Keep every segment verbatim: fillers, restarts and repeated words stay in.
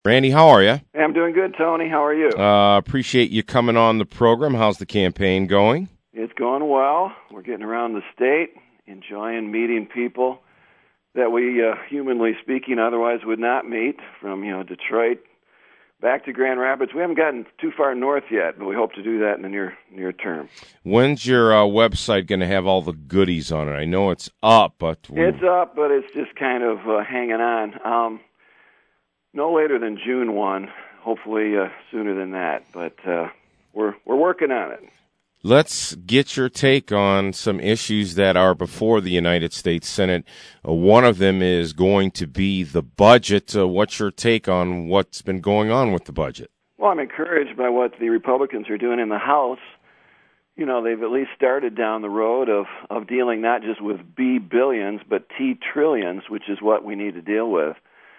Randy, how are you? I'm doing good, Tony. How are you? Uh, appreciate you coming on the program. How's the campaign going? It's going well. We're getting around the state, enjoying meeting people that we, uh, humanly speaking, otherwise would not meet, from, you know, Detroit back to Grand Rapids. We haven't gotten too far north yet, but we hope to do that in the near near term. When's your uh, website going to have all the goodies on it? I know it's up, but... We... It's up, but it's just kind of uh, hanging on. Um, no later than June first, hopefully uh, sooner than that, but uh, we're we're working on it. Let's get your take on some issues that are before the United States Senate. Uh, one of them is going to be the budget. Uh, what's your take on what's been going on with the budget? Well, I'm encouraged by what the Republicans are doing in the House. You know, they've at least started down the road of, of dealing not just with B billions, but T trillions, which is what we need to deal with,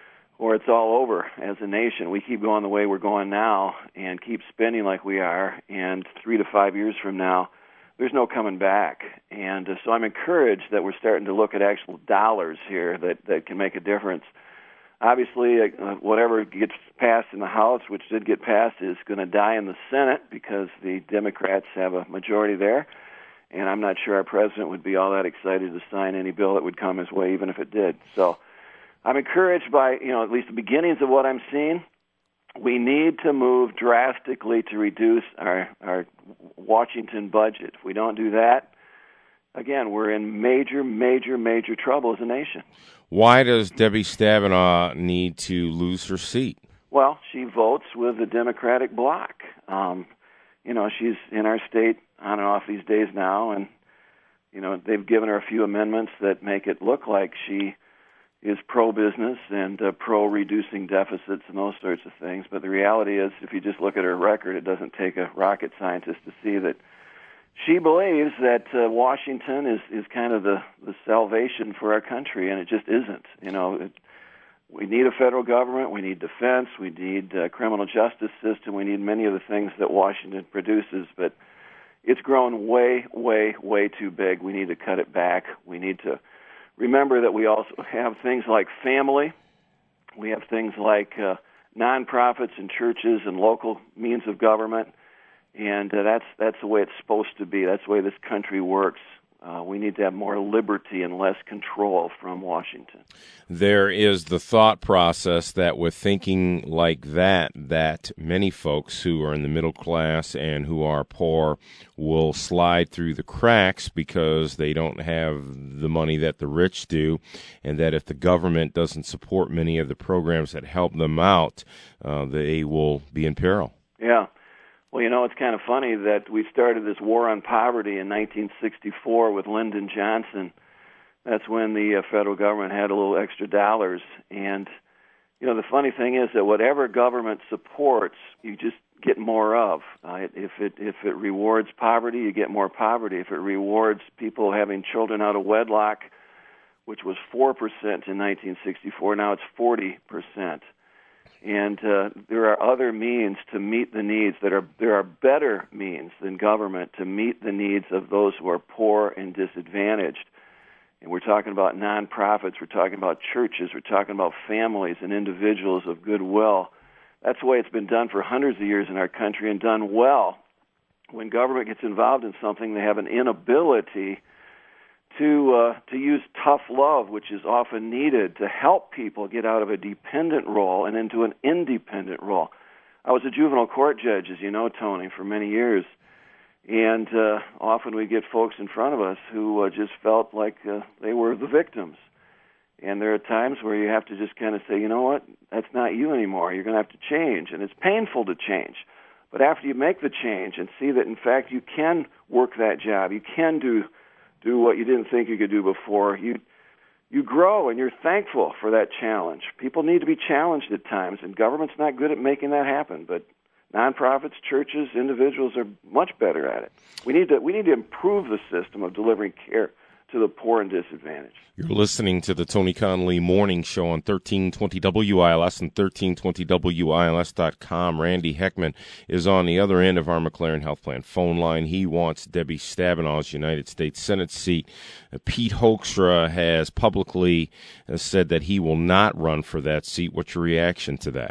or it's all over as a nation. We keep going the way we're going now and keep spending like we are, and three to five years from now, there's no coming back. And uh, so I'm encouraged that we're starting to look at actual dollars here that, that can make a difference. Obviously, uh, whatever gets passed in the House, which did get passed, is going to die in the Senate because the Democrats have a majority there. And I'm not sure our president would be all that excited to sign any bill that would come his way, even if it did. So I'm encouraged by, you know, at least the beginnings of what I'm seeing. We need to move drastically to reduce our, our Washington budget. If we don't do that, again, we're in major, major, major trouble as a nation. Why does Debbie Stabenow need to lose her seat? Well, she votes with the Democratic bloc. Um, you know, she's in our state on and off these days now, and, you know, they've given her a few amendments that make it look like she is pro-business and uh, pro-reducing deficits and those sorts of things. But the reality is, if you just look at her record, it doesn't take a rocket scientist to see that she believes that uh, Washington is, is kind of the, the salvation for our country, and it just isn't. You know, it, we need a federal government, we need defense, we need a criminal justice system, we need many of the things that Washington produces, but it's grown way, way, way too big. We need to cut it back. We need to remember that we also have things like family. We have things like uh, nonprofits and churches and local means of government, and uh, that's that's the way it's supposed to be. That's the way this country works. Uh, we need to have more liberty and less control from Washington. There is the thought process that with thinking like that, that many folks who are in the middle class and who are poor will slide through the cracks because they don't have the money that the rich do, and that if the government doesn't support many of the programs that help them out, uh, they will be in peril. Yeah. Well, you know, it's kind of funny that we started this war on poverty in nineteen sixty-four with Lyndon Johnson. That's when the uh, federal government had a little extra dollars. And, you know, the funny thing is that whatever government supports, you just get more of. Uh, if it if it rewards poverty, you get more poverty. If it rewards people having children out of wedlock, which was four percent in nineteen sixty-four, now it's forty percent. And uh, there are other means to meet the needs that are, there are better means than government to meet the needs of those who are poor and disadvantaged. And we're talking about nonprofits, we're talking about churches, we're talking about families and individuals of goodwill. That's the way it's been done for hundreds of years in our country, and done well. When government gets involved in something, they have an inability to uh, to use tough love, which is often needed to help people get out of a dependent role and into an independent role. I was a juvenile court judge, as you know, Tony, for many years, and uh, often we get folks in front of us who uh, just felt like uh, they were the victims. And there are times where you have to just kind of say, you know what, that's not you anymore. You're going to have to change, and it's painful to change. But after you make the change and see that, in fact, you can work that job, you can do do what you didn't think you could do before, you you grow and you're thankful for that challenge. People need to be challenged at times, and government's not good at making that happen, but nonprofits, churches, individuals are much better at it. We need to we need to improve the system of delivering care to the poor and disadvantaged. You're listening to the Tony Conley Morning Show on thirteen twenty W I L S and thirteen twenty W I L S dot com. Randy Heckman is on the other end of our McLaren Health Plan phone line. He wants Debbie Stabenow's United States Senate seat. Uh, Pete Hoekstra has publicly uh, said that he will not run for that seat. What's your reaction to that?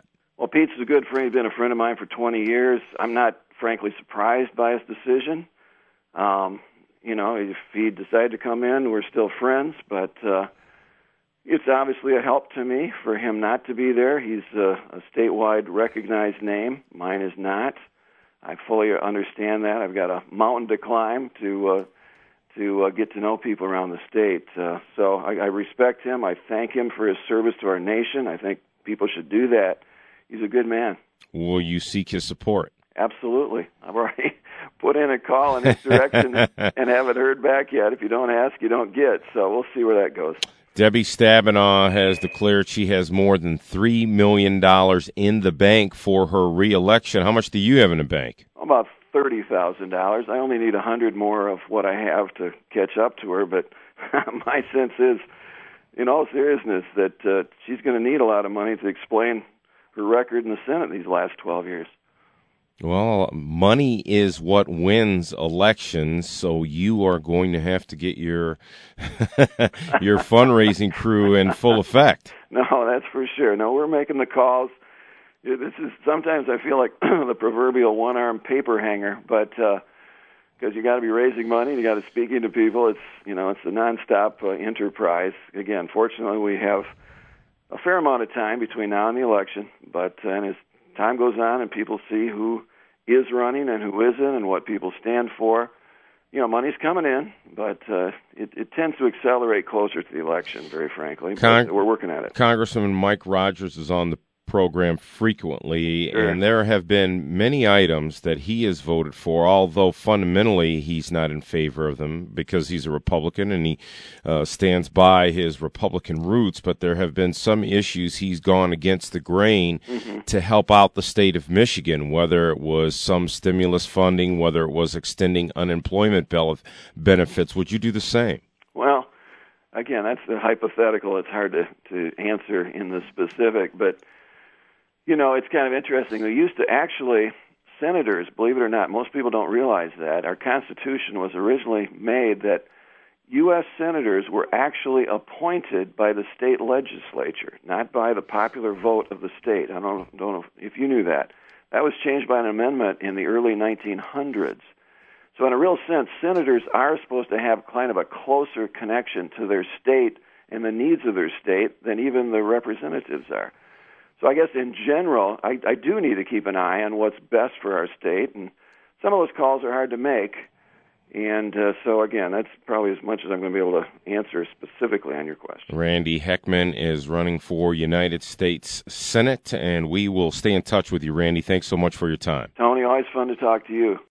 Well, Pete's a good friend. He's been a friend of mine for twenty years. I'm not, frankly, surprised by his decision. Um, you know, if he decided to come in, we're still friends, but uh, it's obviously a help to me for him not to be there. He's a, a statewide recognized name. Mine is not. I fully understand that. I've got a mountain to climb to uh, to uh, get to know people around the state. Uh, so I, I respect him. I thank him for his service to our nation. I think people should do that. He's a good man. Will you seek his support? Absolutely. I've already put in a call in his direction and haven't heard back yet. If you don't ask, you don't get. So we'll see where that goes. Debbie Stabenow has declared she has more than three million dollars in the bank for her reelection. How much do you have in the bank? About thirty thousand dollars. I only need one hundred more of what I have to catch up to her, but my sense is, in all seriousness, that uh, she's going to need a lot of money to explain her record in the Senate these last twelve years. Well, money is what wins elections, so you are going to have to get your your fundraising crew in full effect. No, that's for sure. No, we're making the calls. This is sometimes I feel like the proverbial one-armed paper hanger, but because uh, you got to be raising money, you got to be speaking to people. It's you know it's a nonstop uh, enterprise. Again, fortunately, we have a fair amount of time between now and the election, but uh, and as time goes on and people see who is running and who isn't and what people stand for, you know, money's coming in, but uh, it, it tends to accelerate closer to the election, very frankly. Con- but we're working at it. Congressman Mike Rogers is on the program frequently, Sure. and there have been many items that he has voted for, although fundamentally he's not in favor of them because he's a Republican and he uh, stands by his Republican roots, but there have been some issues he's gone against the grain mm-hmm. to help out the state of Michigan, whether it was some stimulus funding, whether it was extending unemployment benefits. Would you do the same? Well, again, that's the hypothetical. It's hard to, to answer in the specific, but you know, it's kind of interesting. We used to actually, senators, believe it or not, most people don't realize that, our Constitution was originally made that U S senators were actually appointed by the state legislature, not by the popular vote of the state. I don't, don't know if you knew that. That was changed by an amendment in the early nineteen hundreds. So in a real sense, senators are supposed to have kind of a closer connection to their state and the needs of their state than even the representatives are. So I guess in general, I, I do need to keep an eye on what's best for our state, and some of those calls are hard to make. And uh, so, again, that's probably as much as I'm going to be able to answer specifically on your question. Randy Heckman is running for United States Senate, and we will stay in touch with you, Randy. Thanks so much for your time. Tony, always fun to talk to you.